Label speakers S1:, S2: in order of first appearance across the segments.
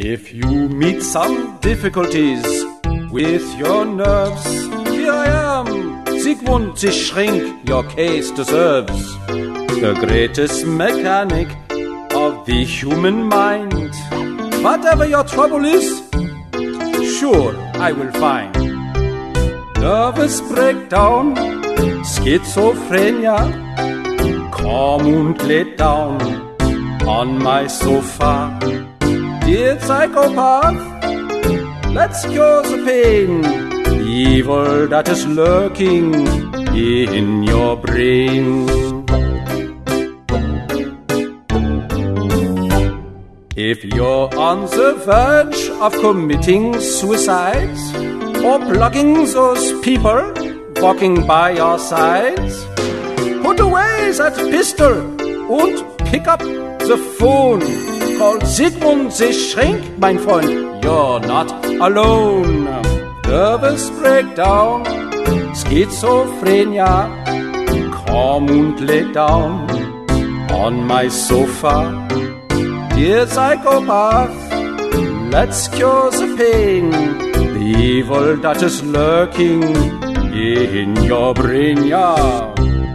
S1: If you meet some difficulties with your nerves, here I am, Sigmund the Shrink, your case deserves. The greatest mechanic of the human mind. Whatever your trouble is, sure I will find. Nervous breakdown, schizophrenia, come und lay down on my sofa. Dear psychopath, let's cure the pain, the evil that is lurking in your brain. If you're on the verge of committing suicide, or plugging those people walking by your side, put away that pistol and pick up the phone. Call Sigmund the Shrink, mein Freund, you're not alone. Nervous breakdown, schizophrenia, come und lay down on my sofa. Dear psychopath, let's cure the pain, the evil that is lurking in your brain, yeah.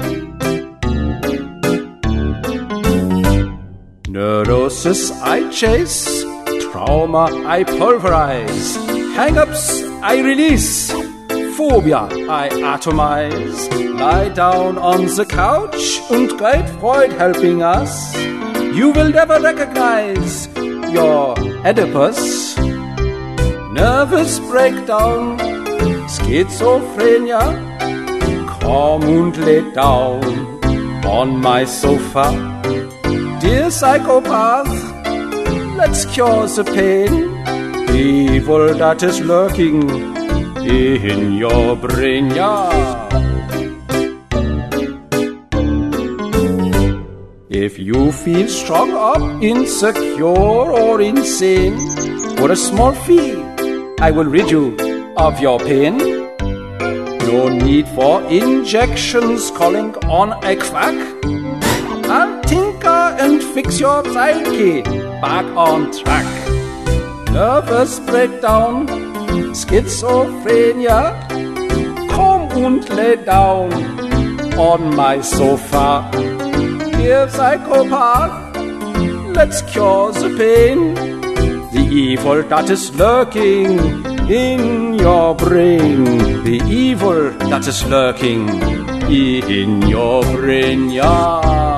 S1: Neurosis I chase, trauma I pulverize, hang-ups I release, phobia I atomize. Lie down on the couch and great Freud helping us. You will never recognize your Oedipus. Nervous breakdown, schizophrenia, come und lay down on my sofa. Dear psychopath, let's cure the pain, the evil that is lurking in your brain, yeah. If you feel strung up, insecure or insane, for a small fee, I will rid you of your pain. No need for injections calling on a quack. I'll tinker and fix your psyche back on track. Nervous breakdown, schizophrenia, come und lay down on my sofa. Dear psychopath, let's cure the pain, the evil that is lurking in your brain, the evil that is lurking in your brain, yeah.